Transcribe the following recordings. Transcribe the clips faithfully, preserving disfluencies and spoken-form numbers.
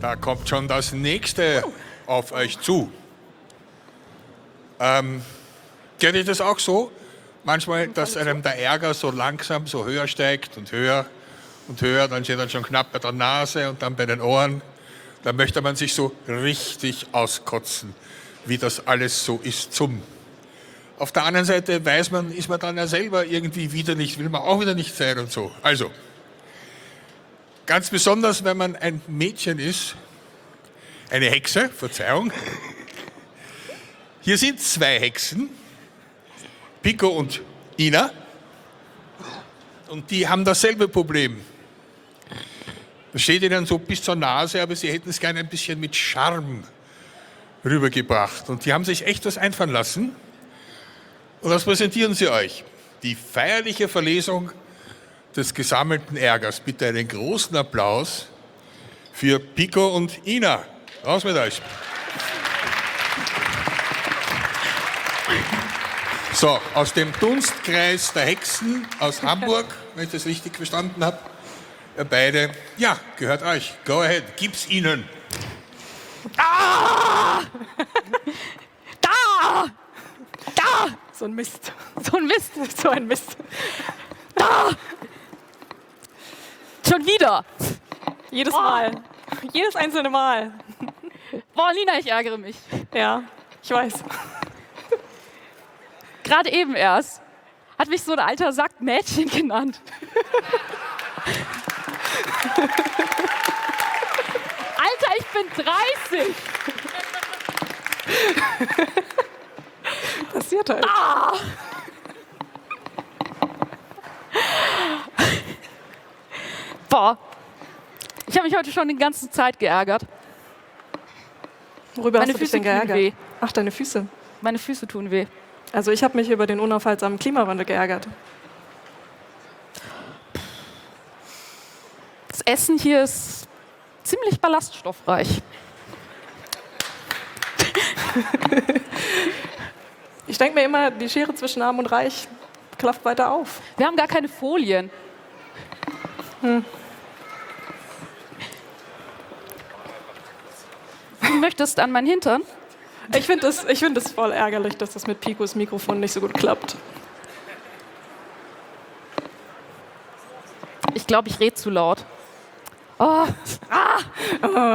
Da kommt schon das Nächste auf euch zu. Ähm, geht euch das auch so? Manchmal, dass einem der Ärger so langsam so höher steigt und höher und höher, dann steht dann schon knapp bei der Nase und dann bei den Ohren. Da möchte man sich so richtig auskotzen, wie das alles so ist zum. Auf der anderen Seite weiß man, ist man dann ja selber irgendwie wieder nicht, will man auch wieder nicht sein und so. Also, ganz besonders, wenn man ein Mädchen ist, eine Hexe, Verzeihung. Hier sind zwei Hexen, Pico und Ina, und die haben dasselbe Problem. Das steht ihnen so bis zur Nase, aber sie hätten es gerne ein bisschen mit Charme rübergebracht. Und die haben sich echt was einfallen lassen. Und das präsentieren sie euch. Die feierliche Verlesung des gesammelten Ärgers. Bitte einen großen Applaus für Pico und Ina. Raus mit euch. So, aus dem Dunstkreis der Hexen aus Hamburg, wenn ich das richtig verstanden habe, ihr beide, ja, gehört euch. Go ahead, gib's ihnen. Ah! Da! Da! So ein Mist. So ein Mist. So ein Mist. Da! Schon wieder. Jedes Oh. Mal. Jedes einzelne Mal. Boah, Lina, ich ärgere mich. Ja, ich weiß. Gerade eben erst hat mich so ein alter Sack Mädchen genannt. Alter, ich bin dreißig. Passiert halt. Ah! Boah, ich habe mich heute schon die ganze Zeit geärgert. Worüber Meine hast du dich Füße denn tun geärgert? weh. Ach, deine Füße. Meine Füße tun weh. Also ich habe mich über den unaufhaltsamen Klimawandel geärgert. Das Essen hier ist ziemlich ballaststoffreich. Ich denke mir immer, die Schere zwischen Arm und Reich klafft weiter auf. Wir haben gar keine Folien. Hm. Du möchtest an meinen Hintern? Ich finde es ich find es voll ärgerlich, dass das mit Picos Mikrofon nicht so gut klappt. Ich glaube, ich rede zu laut. Oh. Ah. Oh.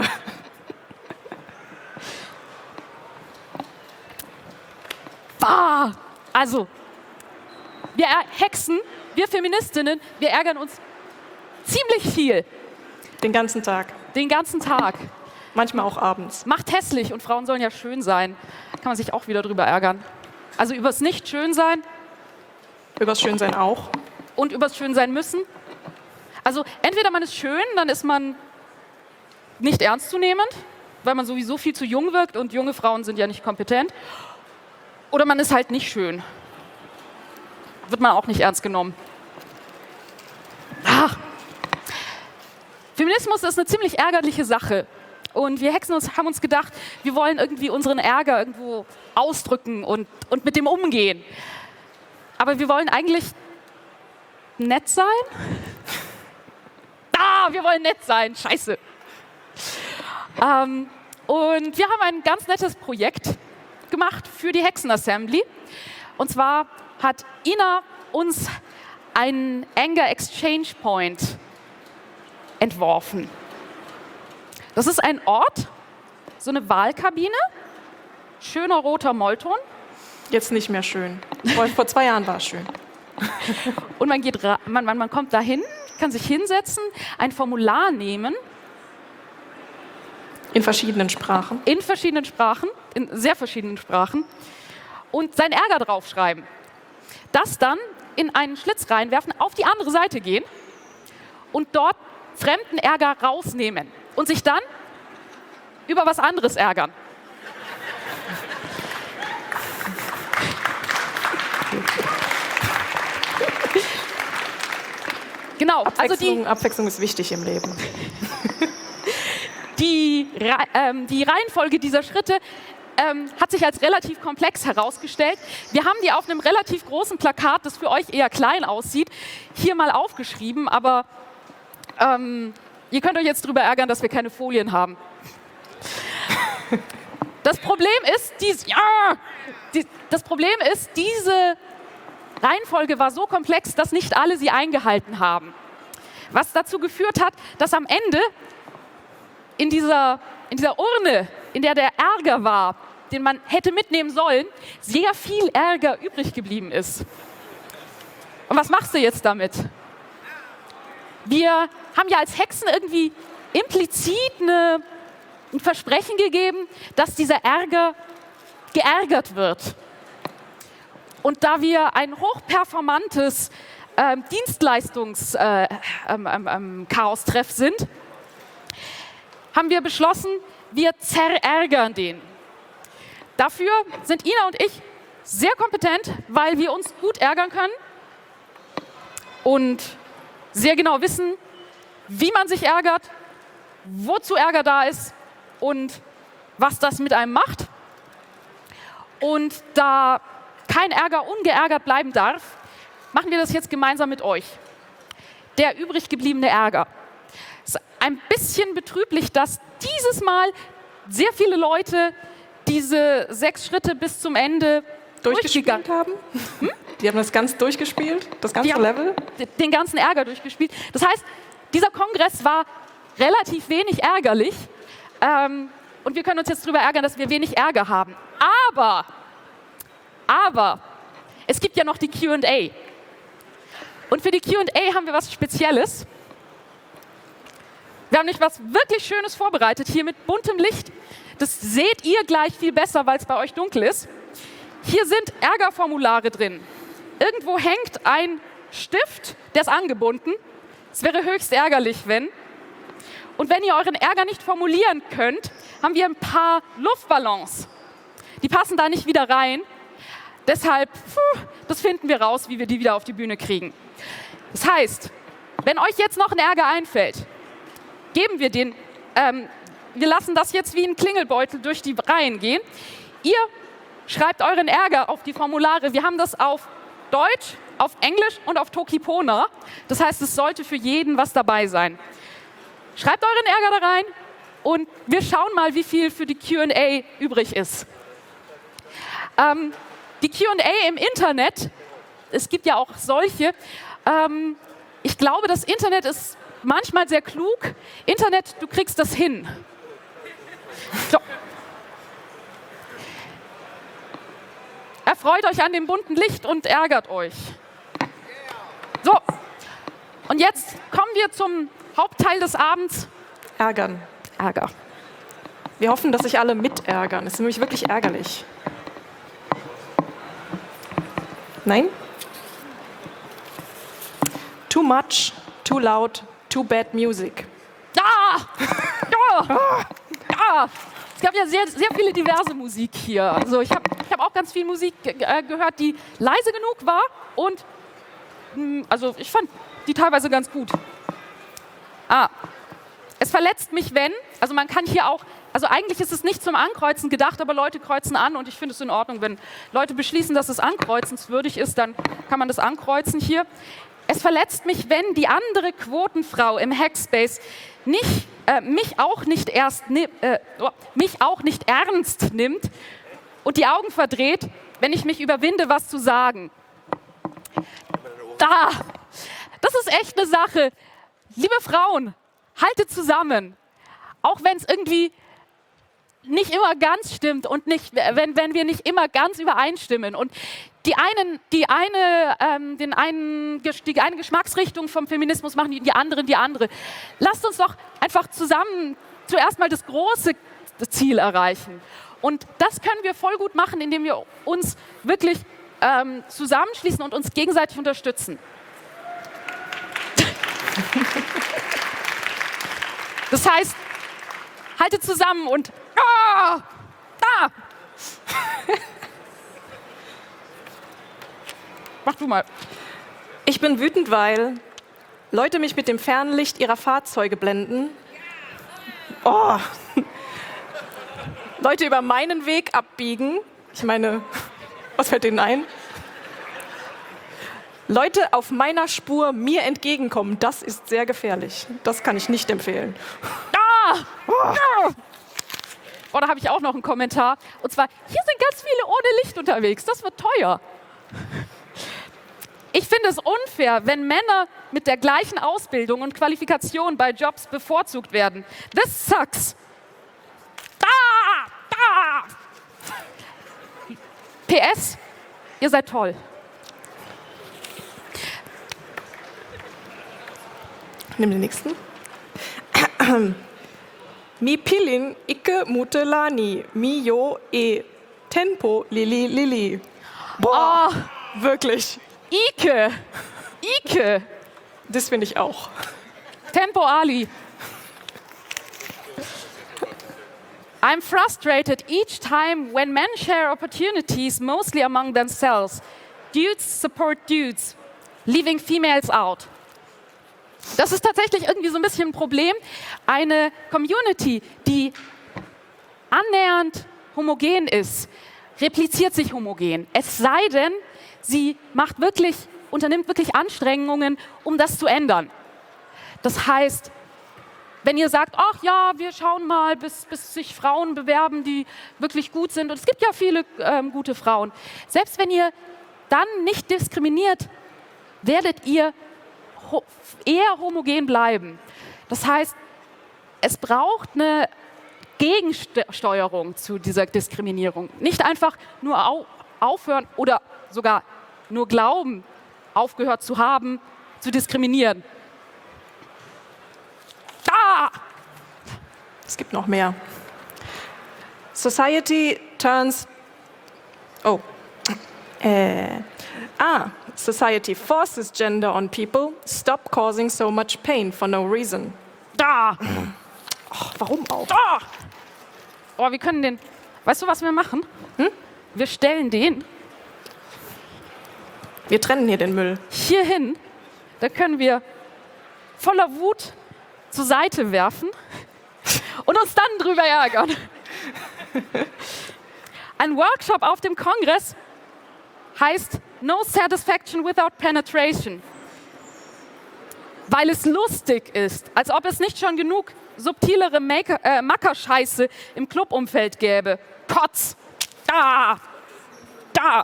Ah. Also, wir Hexen, wir Feministinnen, wir ärgern uns ziemlich viel. Den ganzen Tag. Den ganzen Tag. Manchmal auch abends. Macht hässlich und Frauen sollen ja schön sein. Da kann man sich auch wieder drüber ärgern. Also übers Nicht-Schön-Sein Übers Schönsein auch. und übers Schön-Sein müssen. Also entweder man ist schön, dann ist man nicht ernstzunehmend, weil man sowieso viel zu jung wirkt und junge Frauen sind ja nicht kompetent. Oder man ist halt nicht schön. Wird man auch nicht ernst genommen. Ach. Feminismus ist eine ziemlich ärgerliche Sache. Und wir Hexen uns, haben uns gedacht, wir wollen irgendwie unseren Ärger irgendwo ausdrücken und, und mit dem umgehen. Aber wir wollen eigentlich nett sein. Ah, wir wollen nett sein. Scheiße. Ähm, und wir haben ein ganz nettes Projekt gemacht für die Hexenassembly. Und zwar hat Ina uns einen Anger Exchange Point entworfen. Das ist ein Ort, so eine Wahlkabine, schöner roter Mollton. Jetzt nicht mehr schön. Vor, vor zwei Jahren war es schön. Und man, geht ra- man, man, man kommt dahin, kann sich hinsetzen, ein Formular nehmen, In verschiedenen Sprachen. in verschiedenen Sprachen, in sehr verschiedenen Sprachen, und seinen Ärger draufschreiben. Das dann in einen Schlitz reinwerfen, auf die andere Seite gehen und dort fremden Ärger rausnehmen und sich dann über was anderes ärgern. Genau, also Abwechslung, die, Abwechslung ist wichtig im Leben. die, Ra- ähm, die Reihenfolge dieser Schritte ähm, hat sich als relativ komplex herausgestellt. Wir haben die auf einem relativ großen Plakat, das für euch eher klein aussieht, hier mal aufgeschrieben, aber ähm, ihr könnt euch jetzt darüber ärgern, dass wir keine Folien haben. Das Problem ist, dies, ja, die, das Problem ist, diese Reihenfolge war so komplex, dass nicht alle sie eingehalten haben. Was dazu geführt hat, dass am Ende in dieser, in dieser Urne, in der der Ärger war, den man hätte mitnehmen sollen, sehr viel Ärger übrig geblieben ist. Und was machst du jetzt damit? Wir haben ja als Hexen irgendwie implizit eine, ein Versprechen gegeben, dass dieser Ärger geärgert wird. Und da wir ein hochperformantes ähm, Dienstleistungs-Chaos-Treff äh, ähm, sind, haben wir beschlossen, wir zerärgern den. Dafür sind Ina und ich sehr kompetent, weil wir uns gut ärgern können und sehr genau wissen, wie man sich ärgert, wozu Ärger da ist und was das mit einem macht. Und da kein Ärger ungeärgert bleiben darf, machen wir das jetzt gemeinsam mit euch. Der übrig gebliebene Ärger. Es ist ein bisschen betrüblich, dass dieses Mal sehr viele Leute diese sechs Schritte bis zum Ende Durchgespielt haben? Hm? Die haben das ganz durchgespielt? Das ganze Die haben Level? den ganzen Ärger durchgespielt. Das heißt, dieser Kongress war relativ wenig ärgerlich. Ähm, und wir können uns jetzt darüber ärgern, dass wir wenig Ärger haben. Aber, aber, es gibt ja noch die Q und A. Und für die Q und A haben wir was Spezielles. Wir haben nämlich was wirklich Schönes vorbereitet, hier mit buntem Licht. Das seht ihr gleich viel besser, weil es bei euch dunkel ist. Hier sind Ärgerformulare drin. Irgendwo hängt ein Stift, der ist angebunden. Es wäre höchst ärgerlich, wenn. Und wenn ihr euren Ärger nicht formulieren könnt, haben wir ein paar Luftballons. Die passen da nicht wieder rein. Deshalb, puh, das finden wir raus, wie wir die wieder auf die Bühne kriegen. Das heißt, wenn euch jetzt noch ein Ärger einfällt, geben wir den, ähm, wir lassen das jetzt wie ein Klingelbeutel durch die Reihen gehen. Ihr schreibt euren Ärger auf die Formulare. Wir haben das auf Deutsch, auf Englisch und auf Tokipona. Das heißt, es sollte für jeden was dabei sein. Schreibt euren Ärger da rein und wir schauen mal, wie viel für die Q und A übrig ist. Ähm, die Q und A im Internet, es gibt ja auch solche, ähm, ich glaube, das Internet ist manchmal sehr klug. Internet, du kriegst das hin. So. Erfreut euch an dem bunten Licht und ärgert euch. So, und jetzt kommen wir zum Hauptteil des Abends. Ärgern. Ärger. Wir hoffen, dass sich alle mitärgern. Es ist nämlich wirklich ärgerlich. Nein? Too much, too loud, too bad music. Ah! Ja! Ja! Es gab ja sehr, sehr viele diverse Musik hier. Also ich habe ich hab auch ganz viel Musik äh, gehört, die leise genug war und mh, also ich fand die teilweise ganz gut. Ah, es verletzt mich, wenn, also man kann hier auch, also eigentlich ist es nicht zum Ankreuzen gedacht, aber Leute kreuzen an und ich finde es in Ordnung, wenn Leute beschließen, dass es ankreuzenswürdig ist, dann kann man das ankreuzen hier. Es verletzt mich, wenn die andere Quotenfrau im Hackspace nicht, äh, mich, auch nicht erst, äh, mich auch nicht ernst nimmt und die Augen verdreht, wenn ich mich überwinde, was zu sagen. Da, das ist echt eine Sache. Liebe Frauen, haltet zusammen, auch wenn es irgendwie nicht immer ganz stimmt und nicht, wenn, wenn wir nicht immer ganz übereinstimmen. Und die einen, die eine, ähm, den einen, die eine Geschmacksrichtung vom Feminismus machen, die, die anderen die andere. Lasst uns doch einfach zusammen zuerst mal das große Ziel erreichen. Und das können wir voll gut machen, indem wir uns wirklich ähm, zusammenschließen und uns gegenseitig unterstützen. Das heißt, haltet zusammen und ah, da! Mach du mal. Ich bin wütend, weil Leute mich mit dem Fernlicht ihrer Fahrzeuge blenden. Oh. Leute über meinen Weg abbiegen. Ich meine, was fällt denen ein? Leute auf meiner Spur mir entgegenkommen, das ist sehr gefährlich. Das kann ich nicht empfehlen. Ah! Oh. Oh, da habe ich auch noch einen Kommentar. Und zwar, hier sind ganz viele ohne Licht unterwegs. Das wird teuer. Ich finde es unfair, wenn Männer mit der gleichen Ausbildung und Qualifikation bei Jobs bevorzugt werden. This sucks. Da! Da! P S, ihr seid toll. Nimm den nächsten. Mi pilin ikke mutelani, mi jo e tempo lili lili. Boah, Oh, wirklich. Ike! Ike! Das finde ich auch. Tempo Ali. I'm frustrated each time when men share opportunities, mostly among themselves. Dudes support dudes, leaving females out. Das ist tatsächlich irgendwie so ein bisschen ein Problem. Eine Community, die annähernd homogen ist, repliziert sich homogen. Es sei denn, sie macht wirklich, unternimmt wirklich Anstrengungen, um das zu ändern. Das heißt, wenn ihr sagt, ach ja, wir schauen mal, bis, bis sich Frauen bewerben, die wirklich gut sind, und es gibt ja viele ähm, gute Frauen, selbst wenn ihr dann nicht diskriminiert, werdet ihr ho- eher homogen bleiben. Das heißt, es braucht eine Gegensteuerung zu dieser Diskriminierung. Nicht einfach nur au- aufhören oder sogar nur glauben, aufgehört zu haben, zu diskriminieren. Da! Es gibt noch mehr. Society turns... Oh. Äh. Ah, society forces gender on people. Stop causing so much pain for no reason. Da! Ach, warum auch? Da! Oh, wir können den... Weißt du, was wir machen? Hm? Wir stellen den Wir trennen hier den Müll. hier hin. Da können wir voller Wut zur Seite werfen und uns dann drüber ärgern. Ein Workshop auf dem Kongress heißt No Satisfaction Without Penetration, weil es lustig ist, als ob es nicht schon genug subtilere Maker, äh, Mackerscheiße im Clubumfeld gäbe. Kotz! Da! Da!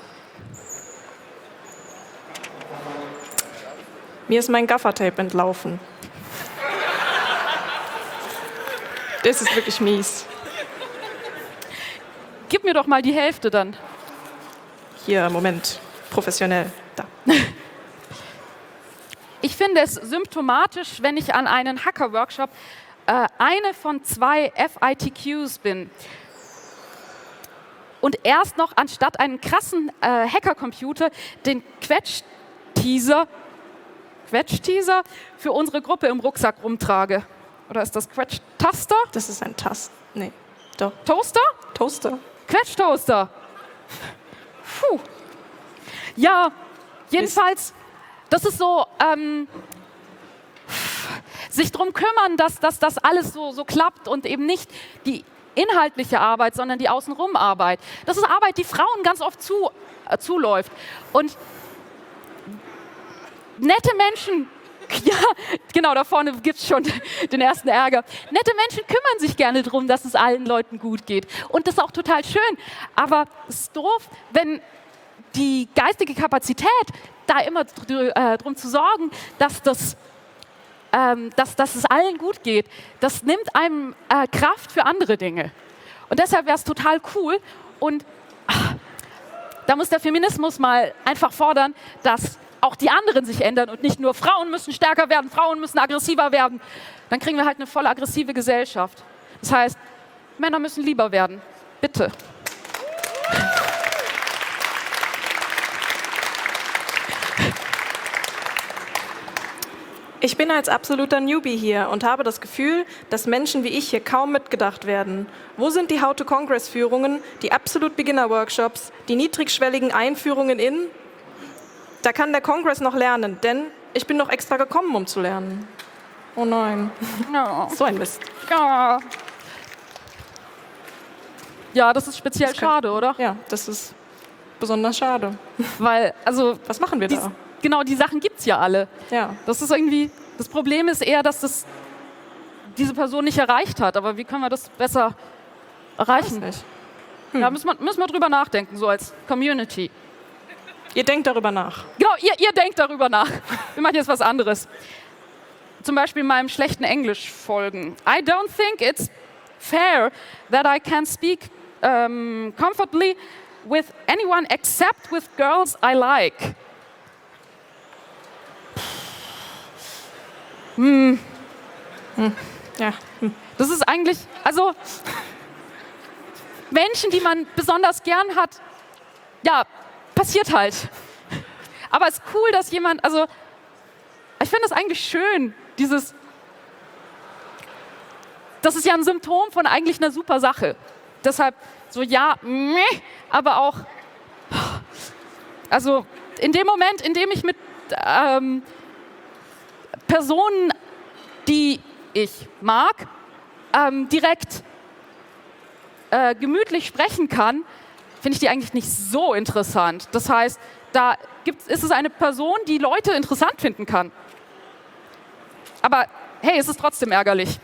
Mir ist mein Gaffertape entlaufen. Das ist wirklich mies. Gib mir doch mal die Hälfte dann. Hier, Moment. Professionell. Da. Ich finde es symptomatisch, wenn ich an einen Hacker-Workshop äh, eine von zwei F I T Qs bin und erst noch anstatt einen krassen äh, Hacker-Computer den Quetsch-Teaser Quetsch-Teaser für unsere Gruppe im Rucksack rumtrage. Oder ist das Quetsch-Taster? Das ist ein Tast. Nee, doch. Toaster? Toaster. Quetsch-Toaster. Puh. Ja, jedenfalls, das ist so, ähm, sich darum kümmern, dass, dass das alles so, so klappt und eben nicht die inhaltliche Arbeit, sondern die Außenrum-Arbeit. Das ist Arbeit, die Frauen ganz oft zu, äh, zuläuft. Und nette Menschen, ja, genau, da vorne gibt es schon den ersten Ärger. Nette Menschen kümmern sich gerne darum, dass es allen Leuten gut geht. Und das ist auch total schön. Aber es ist doof, wenn die geistige Kapazität, da immer dr- äh, drum zu sorgen, dass, das, ähm, dass, dass es allen gut geht, das nimmt einem äh, Kraft für andere Dinge. Und deshalb wäre es total cool. Und ach, da muss der Feminismus mal einfach fordern, dass auch die anderen sich ändern und nicht nur Frauen müssen stärker werden, Frauen müssen aggressiver werden. Dann kriegen wir halt eine voll aggressive Gesellschaft. Das heißt, Männer müssen lieber werden. Bitte. Ich bin als absoluter Newbie hier und habe das Gefühl, dass Menschen wie ich hier kaum mitgedacht werden. Wo sind die How-to-Congress-Führungen, die Absolute-Beginner-Workshops, die niedrigschwelligen Einführungen in... Da kann der Kongress noch lernen, denn ich bin doch extra gekommen, um zu lernen. Oh nein, Ja. so ein Mist. Ja, ja das ist speziell Das kann- schade, oder? Ja, das ist besonders schade. Weil, also, Was machen wir dies, da? genau die Sachen gibt es ja alle. Ja. Das ist irgendwie, das Problem ist eher, dass das diese Person nicht erreicht hat. Aber wie können wir das besser erreichen? Weiß nicht. Da müssen wir, müssen wir drüber nachdenken, so als Community. Ihr denkt darüber nach. Genau, ihr, ihr denkt darüber nach. Wir machen jetzt was anderes. Zum Beispiel in meinem schlechten Englisch folgen. I don't think it's fair that I can speak um, comfortably with anyone except with girls I like. Hm. Hm. Ja. Hm. Das ist eigentlich, also Menschen, die man besonders gern hat, ja, passiert halt. Aber es ist cool, dass jemand, also ich finde es eigentlich schön, dieses, das ist ja ein Symptom von eigentlich einer super Sache. Deshalb so ja, meh, aber auch, also in dem Moment, in dem ich mit ähm, Personen, die ich mag, ähm, direkt äh, gemütlich sprechen kann, finde ich die eigentlich nicht so interessant. Das heißt, da gibt's, ist es eine Person, die Leute interessant finden kann. Aber hey, es ist trotzdem ärgerlich.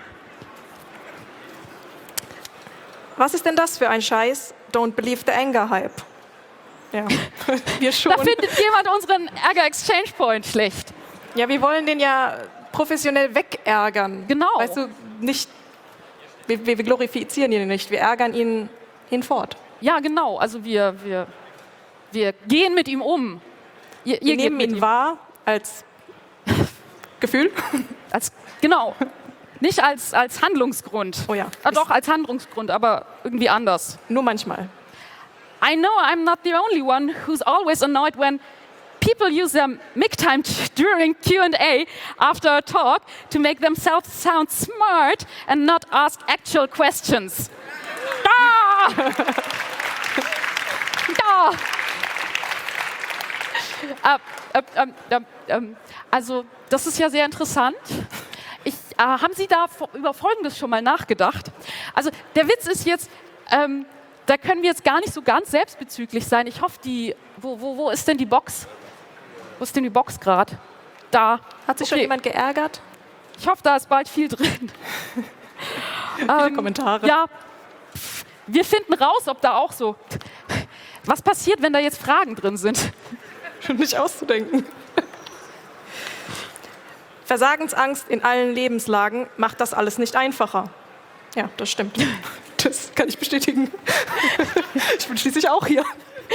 Was ist denn das für ein Scheiß? Don't believe the anger hype. Ja, wir schon. Da findet jemand unseren Ärger-Exchange Point schlecht. Ja, wir wollen den ja professionell wegärgern. Genau. Weißt du, nicht, wir, wir glorifizieren ihn nicht, wir ärgern ihn hinfort. Ja, genau. Also wir, wir, wir gehen mit ihm um. Ihr, ihr Wir geht nehmen mit ihn ihm. wahr als Gefühl. Als, genau. Nicht als, als Handlungsgrund. Oh ja. Ah, doch, als Handlungsgrund, aber irgendwie anders. Nur manchmal. I know I'm not the only one who's always annoyed when people use their mic time during Q and A after a talk to make themselves sound smart and not ask actual questions. Da! Da! Äh, äh, ähm, ähm, ähm, also, das ist ja sehr interessant. Ich, äh, haben Sie da über Folgendes schon mal nachgedacht? Also, der Witz ist jetzt, ähm, da können wir jetzt gar nicht so ganz selbstbezüglich sein. Ich hoffe, die, wo, wo, wo ist denn die Box? Wo ist denn die Box gerade? Da. Hat sich Okay. schon jemand geärgert? Ich hoffe, da ist bald viel drin. Viele Kommentare. Ja, pff, wir finden raus, ob da auch so. Was passiert, wenn da jetzt Fragen drin sind? Schon nicht auszudenken. Versagensangst in allen Lebenslagen macht das alles nicht einfacher. Ja, das stimmt. Das kann ich bestätigen. Ich bin schließlich auch hier.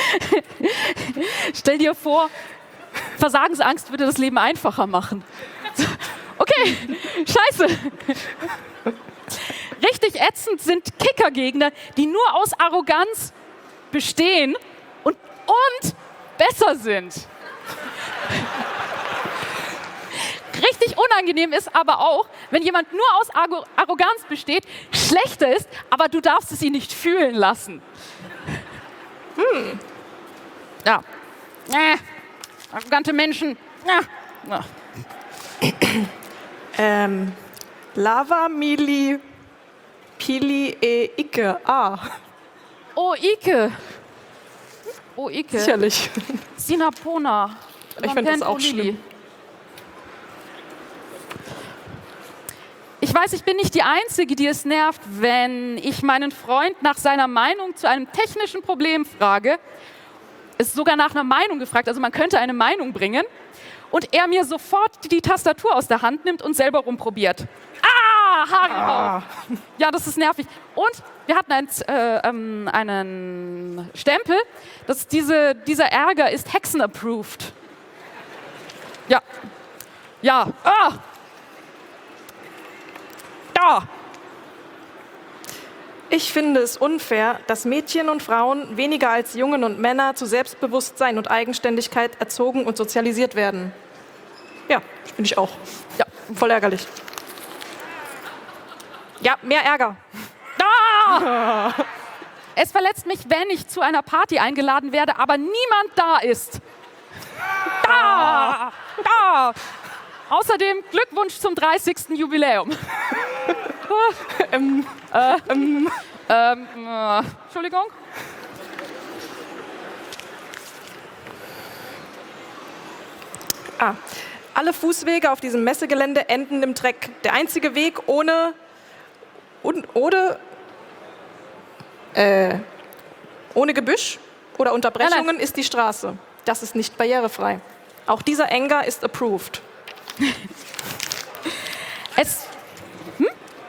Stell dir vor, Versagensangst würde das Leben einfacher machen. Okay, scheiße. Richtig ätzend sind Kickergegner, die nur aus Arroganz bestehen und, und besser sind. Richtig unangenehm ist aber auch, wenn jemand nur aus Arro- Arroganz besteht, schlechter ist, aber du darfst es ihn nicht fühlen lassen. Hm. Ja. Äh, arrogante Menschen. Ja. Ja. Ähm, Lava Mili Pili e Ike. Ah, Oh, Ike. Oh, Ike. sicherlich. Sinapona. Ich finde das auch Lili. schlimm. Ich weiß, ich bin nicht die Einzige, die es nervt, wenn ich meinen Freund nach seiner Meinung zu einem technischen Problem frage. Es ist sogar nach einer Meinung gefragt, also man könnte eine Meinung bringen. Und er mir sofort die Tastatur aus der Hand nimmt und selber rumprobiert. Ah, Haare Ah. drauf. Ja, das ist nervig. Und wir hatten ein, äh, ähm, einen Stempel, dass diese, dieser Ärger ist Hexen-approved. Ja. Ja. Ah. Da. Ich finde es unfair, dass Mädchen und Frauen weniger als Jungen und Männer zu Selbstbewusstsein und Eigenständigkeit erzogen und sozialisiert werden. Ja, finde ich auch. Ja. Voll ärgerlich. Ja, mehr Ärger. Da. Es verletzt mich, wenn ich zu einer Party eingeladen werde, aber niemand da ist. Da. Da. Außerdem Glückwunsch zum dreißigsten Jubiläum. Ähm, äh, ähm, ähm, äh, Entschuldigung. Ah, alle Fußwege auf diesem Messegelände enden im Dreck. Der einzige Weg ohne, un, ohne, äh, ohne Gebüsch oder Unterbrechungen Nein, nein. ist die Straße. Das ist nicht barrierefrei. Auch dieser Anger ist approved. Es. Hm?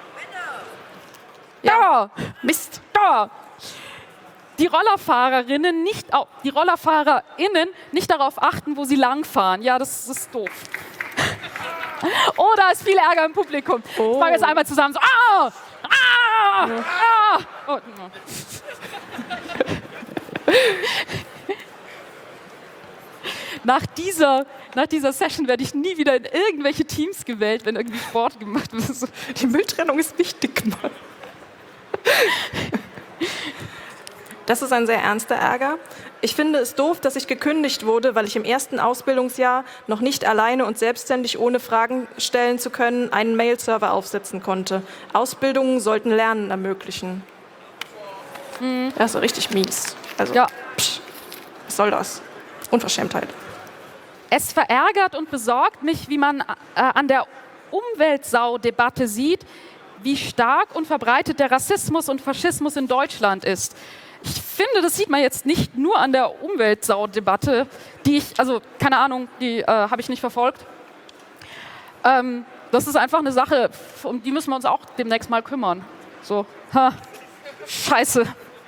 Ja, Mist. da. Die Rollerfahrerinnen nicht, au- die RollerfahrerInnen nicht darauf achten, wo sie langfahren. Ja, das ist doof. Oh, da ist viel Ärger im Publikum. Oh. Ich mache jetzt einmal zusammen so. Ah! Ah! Ah! Oh, no. Nach dieser, nach dieser Session werde ich nie wieder in irgendwelche Teams gewählt, wenn irgendwie Sport gemacht wird. So. Die Mülltrennung ist wichtig, Mann. Das ist ein sehr ernster Ärger. Ich finde es doof, dass ich gekündigt wurde, weil ich im ersten Ausbildungsjahr noch nicht alleine und selbstständig, ohne Fragen stellen zu können, einen Mail-Server aufsetzen konnte. Ausbildungen sollten Lernen ermöglichen. Mhm. Das ist richtig mies. Also, Ja. psch, was soll das? Unverschämtheit. Es verärgert und besorgt mich, wie man äh, an der Umweltsau-Debatte sieht, wie stark und verbreitet der Rassismus und Faschismus in Deutschland ist. Ich finde, das sieht man jetzt nicht nur an der Umweltsau-Debatte, die ich, also keine Ahnung, die äh, habe ich nicht verfolgt. Ähm, das ist einfach eine Sache, um die müssen wir uns auch demnächst mal kümmern. So, ha, scheiße.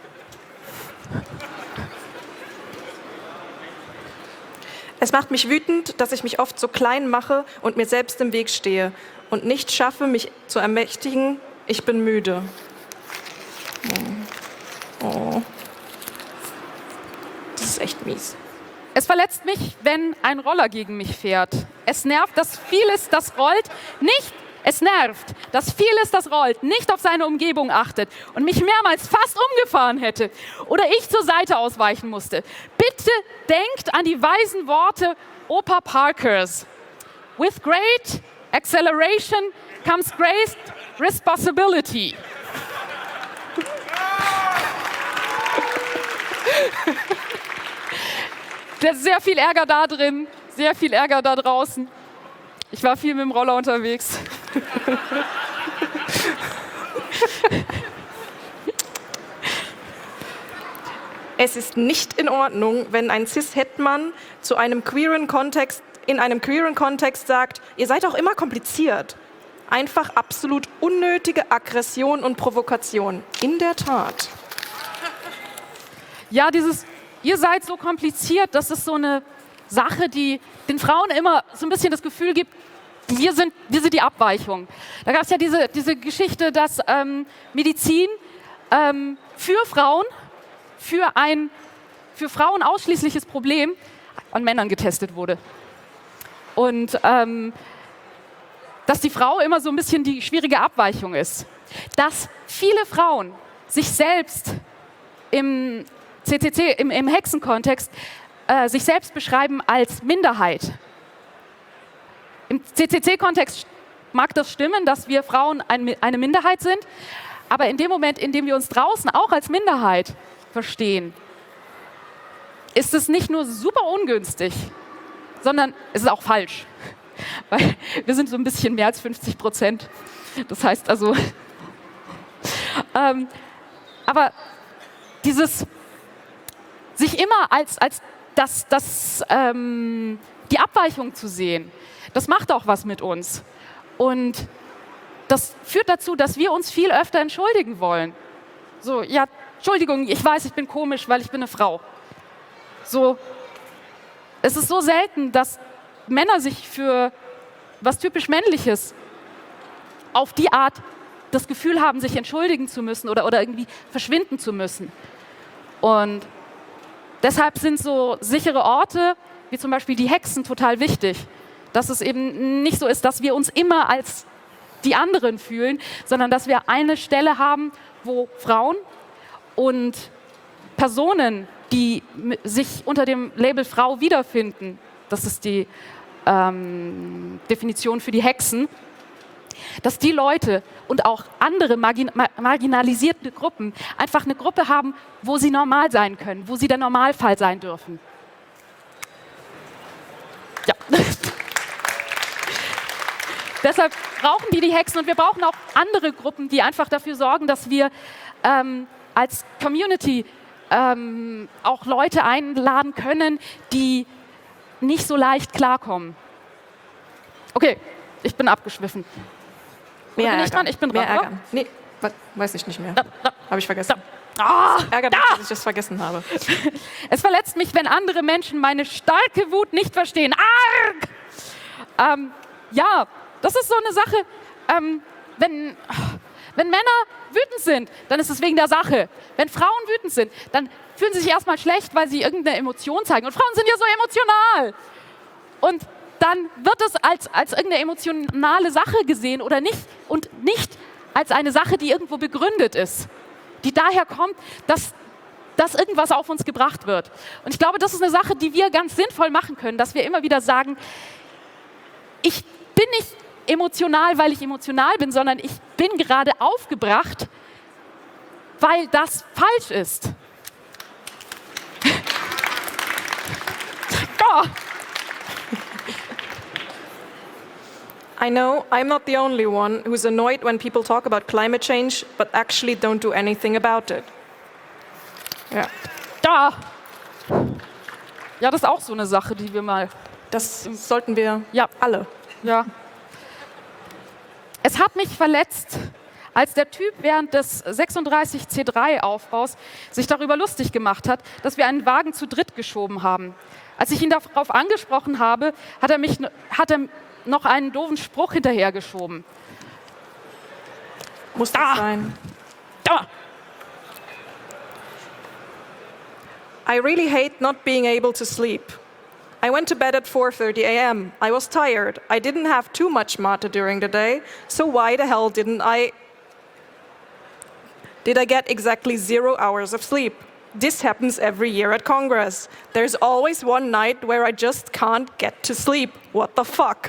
Es macht mich wütend, dass ich mich oft so klein mache und mir selbst im Weg stehe und nicht schaffe, mich zu ermächtigen. Ich bin müde. Oh. Oh. Das ist echt mies. Es verletzt mich, wenn ein Roller gegen mich fährt. Es nervt, dass vieles, das rollt, nicht, es nervt, dass vieles, das rollt, nicht auf seine Umgebung achtet und mich mehrmals fast umgefahren hätte oder ich zur Seite ausweichen musste. Bitte denkt an die weisen Worte Opa Parkers. With great acceleration comes great responsibility. Da ist sehr viel Ärger da drin, sehr viel Ärger da draußen. Ich war viel mit dem Roller unterwegs. Es ist nicht in Ordnung, wenn ein Cis-Het-Mann zu einem queeren Kontext, in einem queeren Kontext sagt, ihr seid auch immer kompliziert. Einfach absolut unnötige Aggression und Provokation. In der Tat. Ja, dieses, ihr seid so kompliziert, das ist so eine Sache, die den Frauen immer so ein bisschen das Gefühl gibt, wir sind, wir sind die Abweichung. Da gab es ja diese, diese Geschichte, dass ähm, Medizin ähm, für Frauen, für ein für Frauen ausschließliches Problem an Männern getestet wurde. Und ähm, dass die Frau immer so ein bisschen die schwierige Abweichung ist. Dass viele Frauen sich selbst im C C C, im, im Hexenkontext, äh, sich selbst beschreiben als Minderheit. Im C C C-Kontext mag das stimmen, dass wir Frauen ein, eine Minderheit sind, aber in dem Moment, in dem wir uns draußen auch als Minderheit verstehen, ist es nicht nur super ungünstig, sondern es ist auch falsch. Weil wir sind so ein bisschen mehr als fünfzig Prozent. Das heißt also, ähm, aber dieses sich immer als, als das, das, ähm, die Abweichung zu sehen, das macht auch was mit uns. Und das führt dazu, dass wir uns viel öfter entschuldigen wollen. So, ja, Entschuldigung, ich weiß, ich bin komisch, weil ich bin eine Frau. So, es ist so selten, dass Männer sich für was typisch Männliches auf die Art das Gefühl haben, sich entschuldigen zu müssen oder, oder irgendwie verschwinden zu müssen. Und deshalb sind so sichere Orte, wie zum Beispiel die Hexen, total wichtig. Dass es eben nicht so ist, dass wir uns immer als die anderen fühlen, sondern dass wir eine Stelle haben, wo Frauen und Personen, die sich unter dem Label Frau wiederfinden, das ist die ähm, Definition für die Hexen, dass die Leute und auch andere margin marginalisierte Gruppen einfach eine Gruppe haben, wo sie normal sein können, wo sie der Normalfall sein dürfen. Ja. Deshalb brauchen die die Hexen und wir brauchen auch andere Gruppen, die einfach dafür sorgen, dass wir ähm, als Community ähm, auch Leute einladen können, die nicht so leicht klarkommen. Okay, ich bin abgeschwiffen. Mehr bin ich ärgern. dran? Ich bin Mehr dran, oder? ärgern. Nee, wa- weiß ich nicht mehr. Da, da, Habe ich vergessen. ah, Ärgert mich, da! dass ich das vergessen habe. Es verletzt mich, wenn andere Menschen meine starke Wut nicht verstehen. Arg! Ähm, ja, das ist so eine Sache. Ähm, wenn, wenn Männer wütend sind, dann ist es wegen der Sache. Wenn Frauen wütend sind, dann fühlen sie sich erstmal schlecht, weil sie irgendeine Emotion zeigen. Und Frauen sind ja so emotional. Und dann wird es als, als irgendeine emotionale Sache gesehen oder nicht. Und nicht als eine Sache, die irgendwo begründet ist. Die daher kommt, dass, dass irgendwas auf uns gebracht wird. Und ich glaube, das ist eine Sache, die wir ganz sinnvoll machen können, dass wir immer wieder sagen, ich bin nicht emotional, weil ich emotional bin, sondern ich bin gerade aufgebracht, weil das falsch ist. Oh. I know I'm not the only one who's annoyed when people talk about climate change, but actually don't do anything about it. Ja, Da. Ja, das ist auch so eine Sache, die wir mal... das sollten wir Ja. alle. Ja. Es hat mich verletzt, als der Typ während des sechsunddreißig C drei Aufbaus sich darüber lustig gemacht hat, dass wir einen Wagen zu dritt geschoben haben. Als ich ihn darauf angesprochen habe, hat er, mich, hat er noch einen doofen Spruch hinterhergeschoben. Muss Da. das sein? Da. I really hate not being able to sleep. I went to bed at four thirty a m I was tired. I didn't have too much mate during the day, so why the hell didn't I... Did I get exactly zero hours of sleep? This happens every year at Congress. There's always one night where I just can't get to sleep. What the fuck?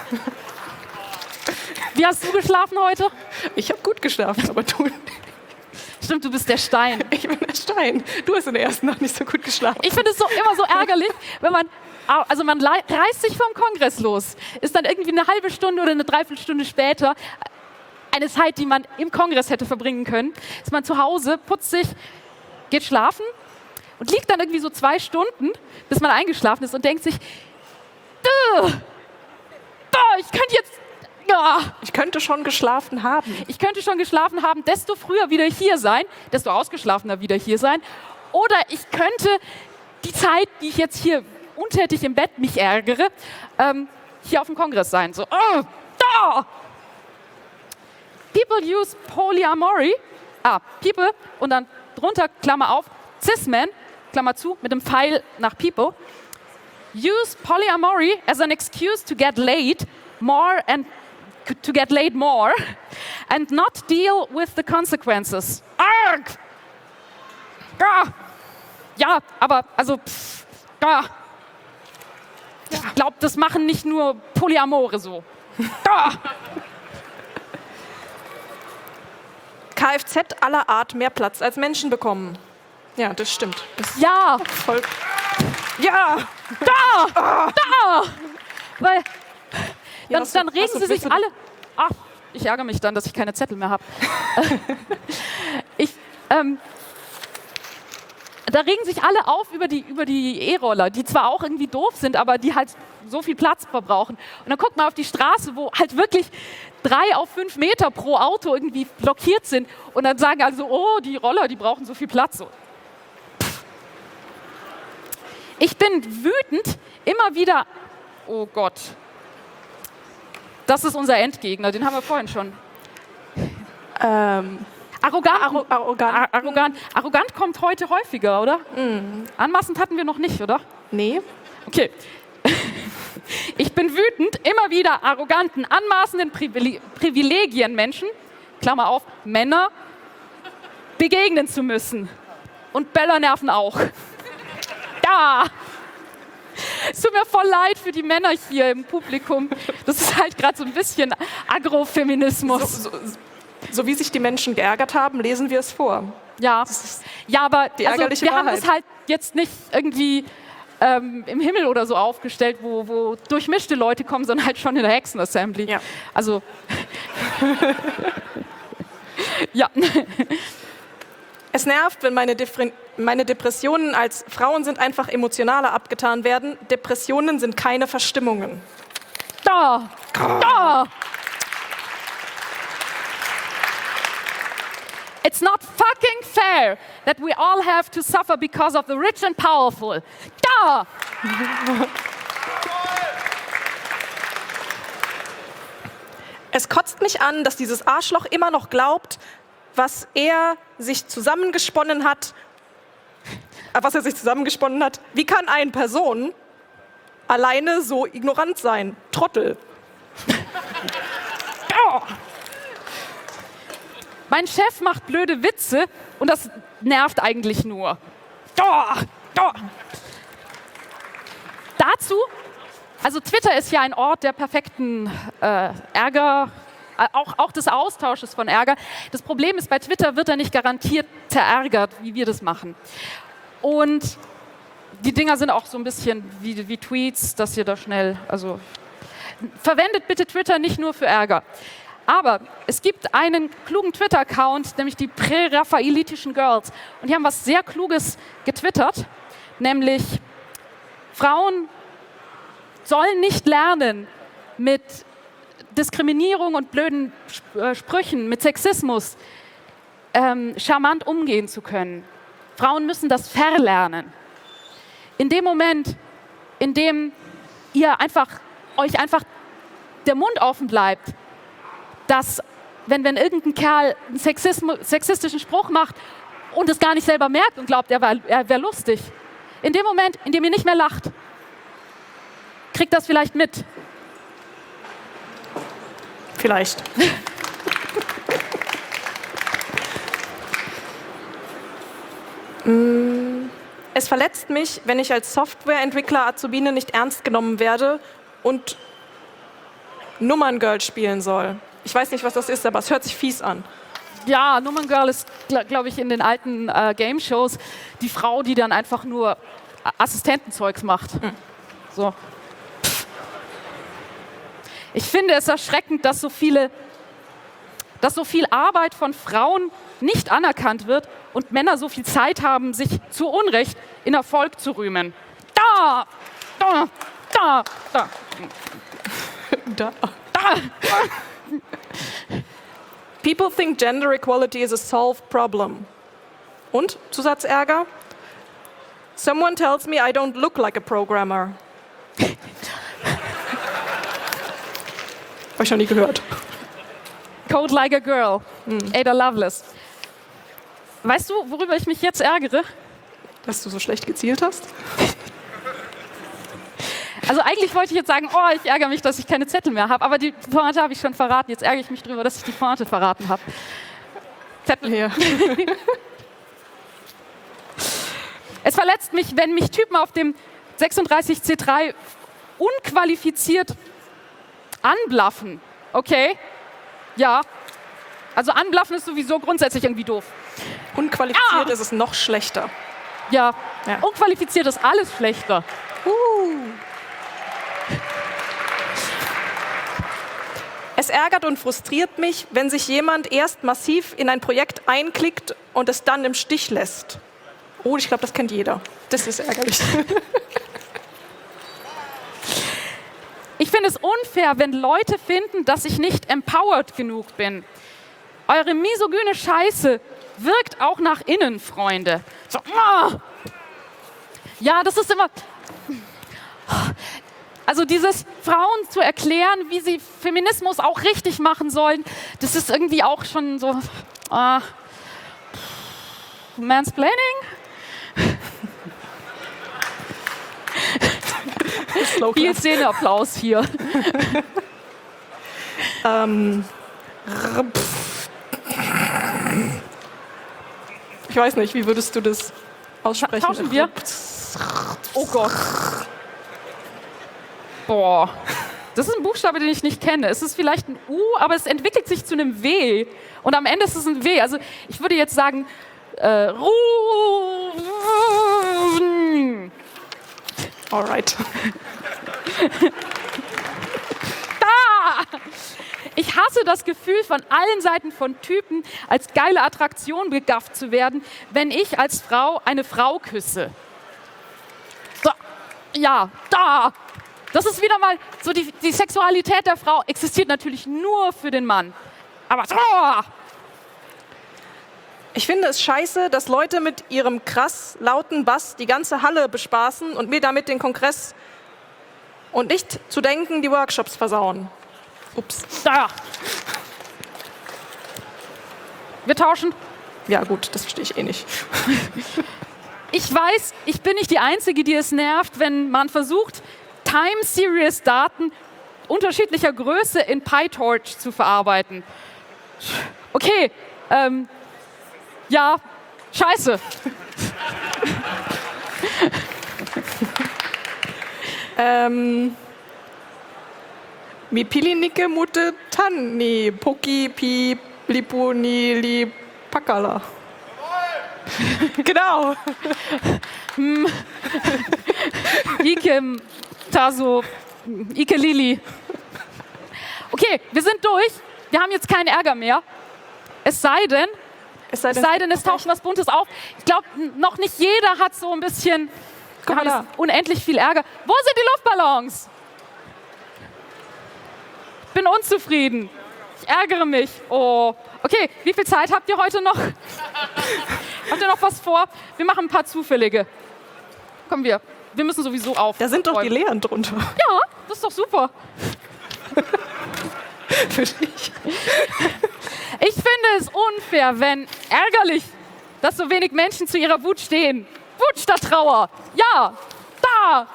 Wie hast du geschlafen heute? Ich habe gut geschlafen, aber du... Stimmt, du bist der Stein. Ich bin der Stein. Du hast in der ersten Nacht nicht so gut geschlafen. Ich finde es so, immer so ärgerlich, wenn man, also man lei- reißt sich vom Kongress los, ist dann irgendwie eine halbe Stunde oder eine Dreiviertelstunde später, eine Zeit, die man im Kongress hätte verbringen können, ist man zu Hause, putzt sich, geht schlafen und liegt dann irgendwie so zwei Stunden, bis man eingeschlafen ist und denkt sich, "Duh, duh, ich könnte jetzt, ja, Ich könnte schon geschlafen haben. ich könnte schon geschlafen haben, desto früher wieder hier sein, desto ausgeschlafener wieder hier sein. Oder ich könnte die Zeit, die ich jetzt hier untätig im Bett mich ärgere, ähm, hier auf dem Kongress sein. So, oh, da! People use polyamory, ah, people, und dann drunter, Klammer auf, cis-men, Klammer zu, mit dem Pfeil nach people, use polyamory as an excuse to get laid more and to get laid more and not deal with the consequences. Arg! Ja, ja, aber also, pff, ja. Ich glaube, das machen nicht nur Polyamore so. Ja. Kfz aller Art mehr Platz als Menschen bekommen. Ja, das stimmt. Das Ja, ist voll. Ja! da, da, weil Ja, dann, was du- dann regen was du- sie sich willst du- alle. Ach, ich ärgere mich dann, dass ich keine Zettel mehr habe. ich, ähm, da regen sich alle auf über die über die E-Roller, die zwar auch irgendwie doof sind, aber die halt so viel Platz verbrauchen. Und dann guckt man auf die Straße, wo halt wirklich drei auf fünf Meter pro Auto irgendwie blockiert sind. Und dann sagen also, oh, die Roller, die brauchen so viel Platz. So. Pff. Ich bin wütend, immer wieder, oh Gott, das ist unser Endgegner, den haben wir vorhin schon. Ähm, Arrogant, arro arrogant. Ar- arrogant, arrogant kommt heute häufiger, oder? Anmaßend hatten wir noch nicht, oder? Nee. Okay. Ich bin wütend, immer wieder arroganten, anmaßenden Privile Privilegienmenschen, Klammer auf, Männer, begegnen zu müssen. Und Böllernerven auch. Ja! Es tut mir voll leid für die Männer hier im Publikum. Das ist halt gerade so ein bisschen Agrofeminismus. So, so, so wie sich die Menschen geärgert haben, lesen wir es vor. Ja, ja, aber die also, ärgerliche wir haben Wahrheit. das halt jetzt nicht irgendwie ähm, im Himmel oder so aufgestellt, wo, wo durchmischte Leute kommen, sondern halt schon in der Hexenassembly. Ja. Also, ja. Es nervt, wenn meine, Differen- meine Depressionen als Frauen sind einfach emotionaler abgetan werden. Depressionen sind keine Verstimmungen. Da! Da! It's not fucking fair that we all have to suffer because of the rich and powerful. Da! Es kotzt mich an, dass dieses Arschloch immer noch glaubt, was er sich zusammengesponnen hat, äh, was er sich zusammengesponnen hat. Wie kann eine Person alleine so ignorant sein? Trottel. Da! Mein Chef macht blöde Witze und das nervt eigentlich nur. Da! Da! Dazu, also Twitter ist ja ein Ort der perfekten äh, Ärger, äh, auch, auch des Austausches von Ärger. Das Problem ist, bei Twitter wird er nicht garantiert verärgert, wie wir das machen. Und die Dinger sind auch so ein bisschen wie, wie Tweets, dass ihr da schnell, also verwendet bitte Twitter nicht nur für Ärger. Aber es gibt einen klugen Twitter-Account, nämlich die präraphaelitischen Girls. Und die haben was sehr Kluges getwittert, nämlich Frauen sollen nicht lernen, mit Diskriminierung und blöden Sprüchen, mit Sexismus ähm, charmant umgehen zu können. Frauen müssen das verlernen. In dem Moment, in dem ihr einfach, euch einfach der Mund offen bleibt, dass, wenn, wenn irgendein Kerl einen Sexismus, sexistischen Spruch macht und es gar nicht selber merkt und glaubt, er wäre er wär lustig, in dem Moment, in dem ihr nicht mehr lacht, kriegt das vielleicht mit. Vielleicht. Es verletzt mich, wenn ich als Softwareentwickler Azubine nicht ernst genommen werde und Nummerngirl spielen soll. Ich weiß nicht, was das ist, aber es hört sich fies an. Ja, Nummerngirl ist, glaube glaub ich, in den alten äh, Game-Shows die Frau, die dann einfach nur Assistentenzeugs macht. Mhm. So. Ich finde es erschreckend, dass so viele, dass so viel Arbeit von Frauen nicht anerkannt wird und Männer so viel Zeit haben, sich zu Unrecht in Erfolg zu rühmen. Da! Da! Da! Da! Da. Da. People think gender equality is a solved problem. Und, Zusatzärger? Someone tells me I don't look like a programmer. Hab ich schon nie gehört. Code like a girl. Hm. Ada Lovelace. Weißt du, worüber ich mich jetzt ärgere? Dass du so schlecht gezielt hast? Also eigentlich wollte ich jetzt sagen, oh, ich ärgere mich, dass ich keine Zettel mehr habe, aber die Pointe habe ich schon verraten. Jetzt ärgere ich mich darüber, dass ich die Pointe verraten habe. Zettel hier. Es verletzt mich, wenn mich Typen auf dem sechsunddreißig C drei unqualifiziert anblaffen. Okay? Ja. Also anblaffen ist sowieso grundsätzlich irgendwie doof. Unqualifiziert ah. ist es noch schlechter. Ja. ja. Unqualifiziert ist alles schlechter. Uh. Es ärgert und frustriert mich, wenn sich jemand erst massiv in ein Projekt einklickt und es dann im Stich lässt. Oh, ich glaube, das kennt jeder. Das ist ärgerlich. Ich finde es unfair, wenn Leute finden, dass ich nicht empowered genug bin. Eure misogyne Scheiße wirkt auch nach innen, Freunde. So, oh. Ja, das ist immer... Also dieses Frauen zu erklären, wie sie Feminismus auch richtig machen sollen, das ist irgendwie auch schon so... Uh, Mansplaining? Viel Szeneapplaus hier. ähm, ich weiß nicht, wie würdest du das aussprechen? Tauschen wir? Oh Gott. Boah. Das ist ein Buchstabe, den ich nicht kenne. Es ist vielleicht ein U, aber es entwickelt sich zu einem W. Und am Ende ist es ein W. Also ich würde jetzt sagen, äh, Ru Alright. Da! Ich hasse das Gefühl, von allen Seiten von Typen als geile Attraktion begafft zu werden, wenn ich als Frau eine Frau küsse. Da. Ja, da! Das ist wieder mal so, die, die Sexualität der Frau existiert natürlich nur für den Mann. Aber da! Ich finde es scheiße, dass Leute mit ihrem krass lauten Bass die ganze Halle bespaßen und mir damit den Kongress und nicht zu denken, die Workshops versauen. Ups. Da! Wir tauschen. Ja gut, das verstehe ich eh nicht. Ich weiß, ich bin nicht die Einzige, die es nervt, wenn man versucht, Time-Series-Daten unterschiedlicher Größe in PyTorch zu verarbeiten. Okay, ähm, ja, scheiße. ähm, Mi Pilinike Mute Tanni Poki Pi Lipuni Li Pakala. Genau. Hm. Ike Taso, Ike Lili. Okay, wir sind durch. Wir haben jetzt keinen Ärger mehr. Es sei denn, Es sei es, denn, sei denn, es taucht was Buntes auf. Ich glaube, noch nicht jeder hat so ein bisschen, Guck mal wir da. haben unendlich viel Ärger. Wo sind die Luftballons? Ich bin unzufrieden. Ich ärgere mich. Oh. Okay, wie viel Zeit habt ihr heute noch? Habt ihr noch was vor? Wir machen ein paar zufällige. Kommen wir. Wir müssen sowieso auf. Da sind doch die Leeren drunter. Ja, das ist doch super. Für dich. Ich finde es unfair, wenn ärgerlich, dass so wenig Menschen zu ihrer Wut stehen. Wut statt Trauer. Ja, da.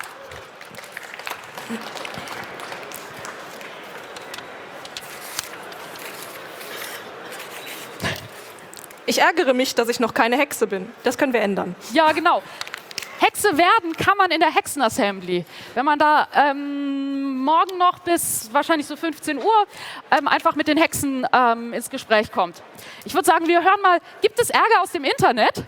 Ich ärgere mich, dass ich noch keine Hexe bin. Das können wir ändern. Ja, genau. Hexe werden kann man in der Hexenassembly. Wenn man da ähm, morgen noch bis wahrscheinlich so fünfzehn Uhr ähm, einfach mit den Hexen ähm, ins Gespräch kommt. Ich würde sagen, wir hören mal, gibt es Ärger aus dem Internet?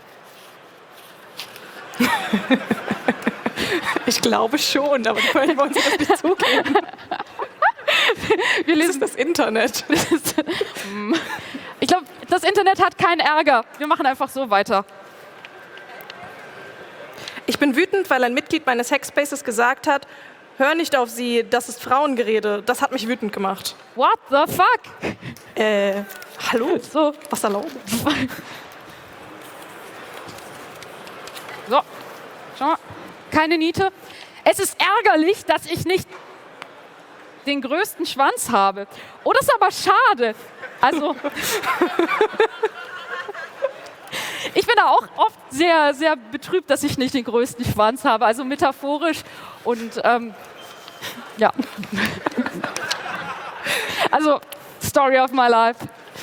Ich glaube schon, aber die wollen uns das nicht zugeben. Wir Das lesen ist das Internet. Ich glaube, das Internet hat keinen Ärger. Wir machen einfach so weiter. Ich bin wütend, weil ein Mitglied meines Hackspaces gesagt hat, hör nicht auf sie, das ist Frauengerede. Das hat mich wütend gemacht. What the fuck? Äh, hallo? So, Was erlaubt? so. Schau mal. Keine Niete. Es ist ärgerlich, dass ich nicht den größten Schwanz habe. Oh, das ist aber schade. Also, ich bin da auch oft sehr, sehr betrübt, dass ich nicht den größten Schwanz habe. Also metaphorisch und ähm, ja. Also, Story of my life.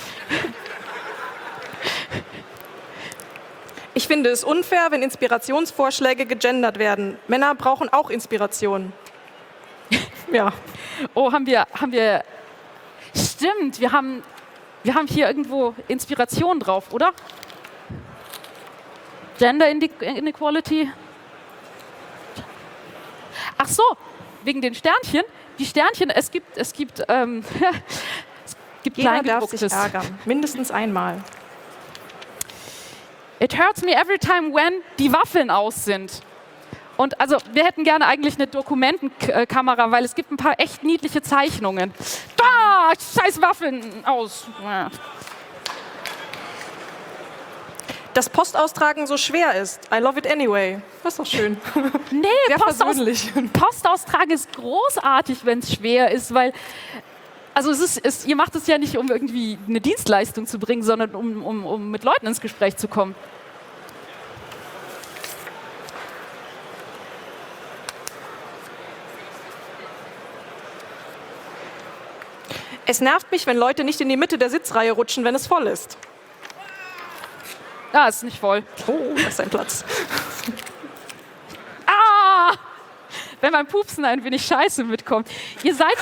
Ich finde es unfair, wenn Inspirationsvorschläge gegendert werden. Männer brauchen auch Inspiration. Ja. Oh, haben wir, haben wir, stimmt, wir haben, wir haben hier irgendwo Inspiration drauf, oder? Gender Inequality. Ach so, wegen den Sternchen. Die Sternchen, es gibt, es gibt, ähm, es gibt Jeder darf sich Kleingedrucktes. ärgern. Mindestens einmal. It hurts me every time when die Waffeln aus sind. Und also, wir hätten gerne eigentlich eine Dokumentenkamera, weil es gibt ein paar echt niedliche Zeichnungen. Da, scheiß Waffeln aus. Dass Postaustragen so schwer ist. I love it anyway. Das ist doch schön. Nee, Sehr Post, aus, persönlich. Post austragen ist großartig, wenn es schwer ist, weil also es ist, es, ihr macht es ja nicht, um irgendwie eine Dienstleistung zu bringen, sondern um, um, um mit Leuten ins Gespräch zu kommen. Es nervt mich, wenn Leute nicht in die Mitte der Sitzreihe rutschen, wenn es voll ist. Ah, ist nicht voll. Oh, das ist ein Platz. Ah! Wenn beim Pupsen ein wenig Scheiße mitkommt. Ihr seid,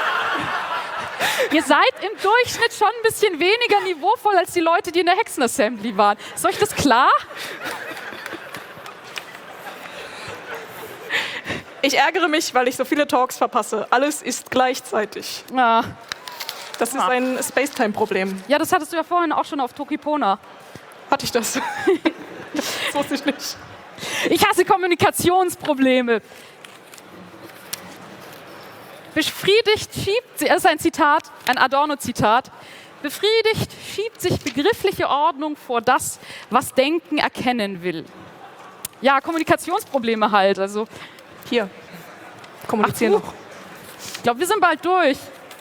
ihr seid im Durchschnitt schon ein bisschen weniger niveauvoll als die Leute, die in der Hexenassembly waren. Ist euch das klar? Ich ärgere mich, weil ich so viele Talks verpasse. Alles ist gleichzeitig. Ah. Das ist ein Spacetime-Problem. Ja, das hattest du ja vorhin auch schon auf Tokipona. Hatte ich das? Das wusste ich nicht. Ich hasse Kommunikationsprobleme. Befriedigt schiebt, das ist ein Zitat, ein Adorno-Zitat. Befriedigt schiebt sich begriffliche Ordnung vor das, was Denken erkennen will. Ja, Kommunikationsprobleme halt. Also, Hier, kommunizieren Ach, noch. ich glaube, wir sind bald durch.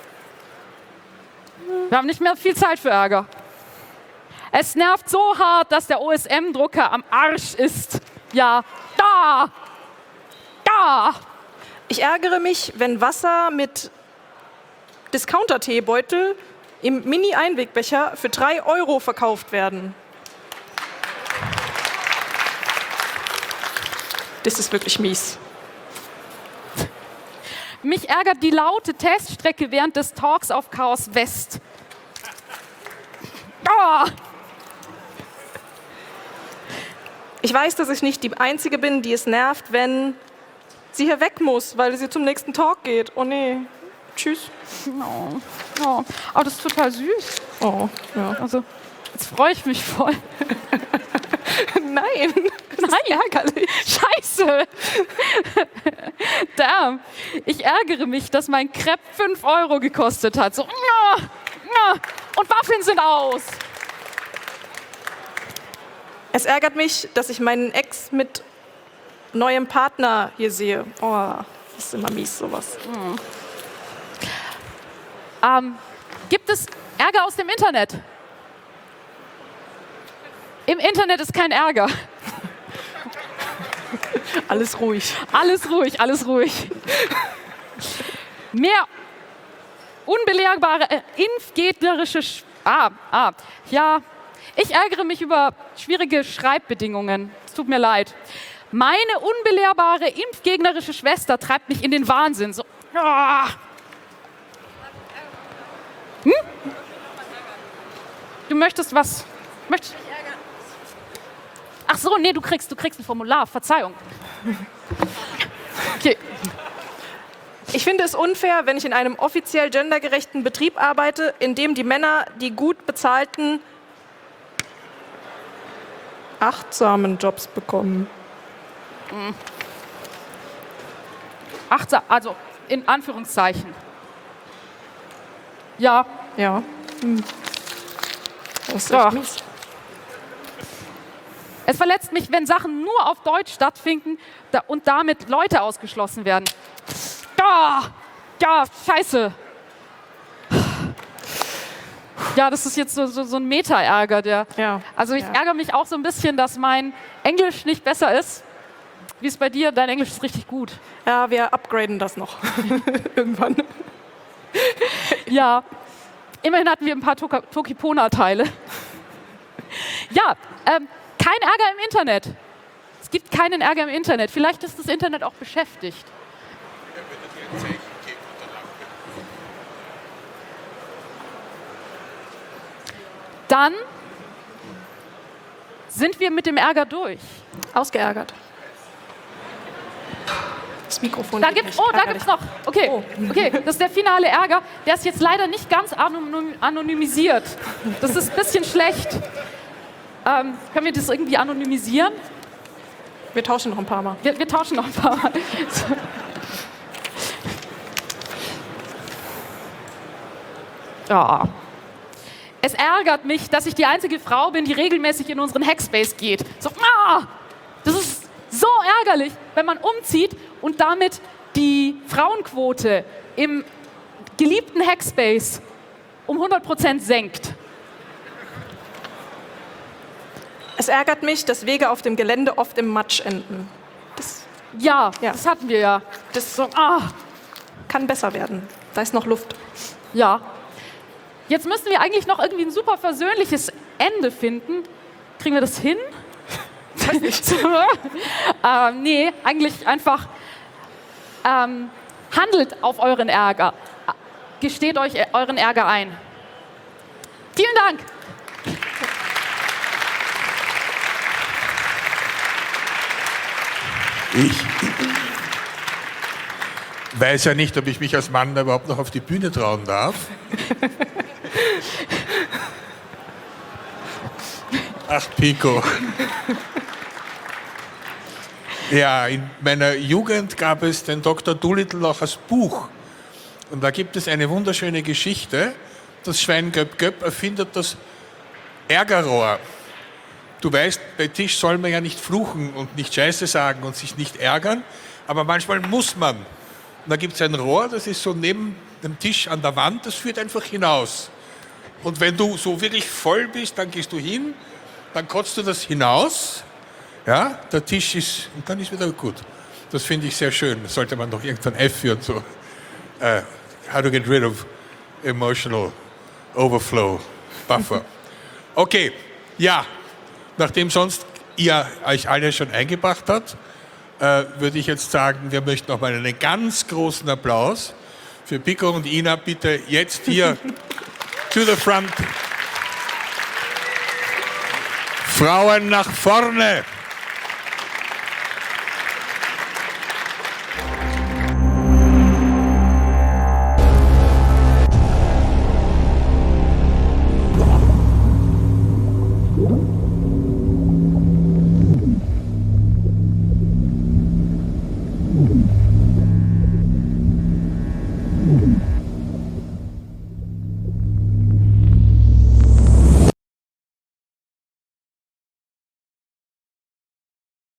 Wir haben nicht mehr viel Zeit für Ärger. Es nervt so hart, dass der O S M-Drucker am Arsch ist. Ja, da, da. Ich ärgere mich, wenn Wasser mit Discounter-Teebeutel im Mini-Einwegbecher für drei Euro verkauft werden. Das ist wirklich mies. Mich ärgert die laute Teststrecke während des Talks auf Chaos West. Oh. Ich weiß, dass ich nicht die Einzige bin, die es nervt, wenn sie hier weg muss, weil sie zum nächsten Talk geht. Oh nee, tschüss. Oh. Oh. Oh, das ist total süß. Oh, ja. Also, jetzt freue ich mich voll. Nein, das Nein, ist ärgerlich. Scheiße. Damn. Ich ärgere mich, dass mein Crepe fünf Euro gekostet hat. So, ja, ja. Und Waffeln sind aus. Es ärgert mich, dass ich meinen Ex mit neuem Partner hier sehe. Oh, das ist immer mies, sowas. Ähm, gibt es Ärger aus dem Internet? Im Internet ist kein Ärger. Alles ruhig. Alles ruhig, alles ruhig. Mehr unbelehrbare, äh, impfgegnerische... Sch ah, ah, ja. Ich ärgere mich über schwierige Schreibbedingungen. Es tut mir leid. Meine unbelehrbare, impfgegnerische Schwester treibt mich in den Wahnsinn. So. Ah. Hm? Du möchtest was? Möchtest Ach so, nee, du kriegst, du kriegst ein Formular. Verzeihung. Okay. Ich finde es unfair, wenn ich in einem offiziell gendergerechten Betrieb arbeite, in dem die Männer die gut bezahlten, achtsamen Jobs bekommen. Achtsam, also in Anführungszeichen. Ja. Ja. Hm. Das ist Ja. echt mies. Es verletzt mich, wenn Sachen nur auf Deutsch stattfinden da, und damit Leute ausgeschlossen werden. Ja, ja, scheiße. Ja, das ist jetzt so, so, so ein Meta-Ärger. Der, Ja. Also ich Ja. ärgere mich auch so ein bisschen, dass mein Englisch nicht besser ist. Wie ist bei dir? Dein Englisch ist richtig gut. Ja, wir upgraden das noch. Irgendwann. Ja, immerhin hatten wir ein paar Toka- Tokipona-Teile. Ja, ähm, kein Ärger im Internet. Es gibt keinen Ärger im Internet. Vielleicht ist das Internet auch beschäftigt. Dann sind wir mit dem Ärger durch. Ausgeärgert. Das Mikrofon. Da geht gibt's, nicht. oh, da Ärgerlich. gibt's noch. Okay, Oh. okay, das ist der finale Ärger. Der ist jetzt leider nicht ganz anonym, anonymisiert. Das ist ein bisschen schlecht. Ähm, können wir das irgendwie anonymisieren? Wir tauschen noch ein paar Mal. Wir, wir tauschen noch ein paar Mal. So. Ja. Es ärgert mich, dass ich die einzige Frau bin, die regelmäßig in unseren Hackspace geht. So, ah, das ist so ärgerlich, wenn man umzieht und damit die Frauenquote im geliebten Hackspace um hundert Prozent senkt. Es ärgert mich, dass Wege auf dem Gelände oft im Matsch enden. Das Ja, Ja. das hatten wir ja. Das so, ah, kann besser werden. Da ist noch Luft. ja. Jetzt müssen wir eigentlich noch irgendwie ein super versöhnliches Ende finden. Kriegen wir das hin? Weiß nicht. ähm, nee, eigentlich einfach ähm, handelt auf euren Ärger. Gesteht euch euren Ärger ein. Vielen Dank. Ich, weiß ja nicht, ob ich mich als Mann da überhaupt noch auf die Bühne trauen darf. Ach, Pico. Ja, in meiner Jugend gab es den Doktor Dolittle auch als Buch. Und da gibt es eine wunderschöne Geschichte. Das Schwein Göpp Göpp erfindet das Ärgerrohr. Du weißt, bei Tisch soll man ja nicht fluchen und nicht Scheiße sagen und sich nicht ärgern, aber manchmal muss man. Und da gibt es ein Rohr, das ist so neben dem Tisch an der Wand, das führt einfach hinaus. Und wenn du so wirklich voll bist, dann gehst du hin, dann kotzt du das hinaus, ja, der Tisch ist, und dann ist wieder gut. Das finde ich sehr schön. Das sollte man doch irgendwann einführen, so. Uh, how to get rid of emotional overflow buffer. Okay, ja, nachdem sonst ihr euch alle schon eingebracht habt, äh, würde ich jetzt sagen, wir möchten noch mal einen ganz großen Applaus für Pico und Ina. Bitte jetzt hier to the front. Frauen nach vorne.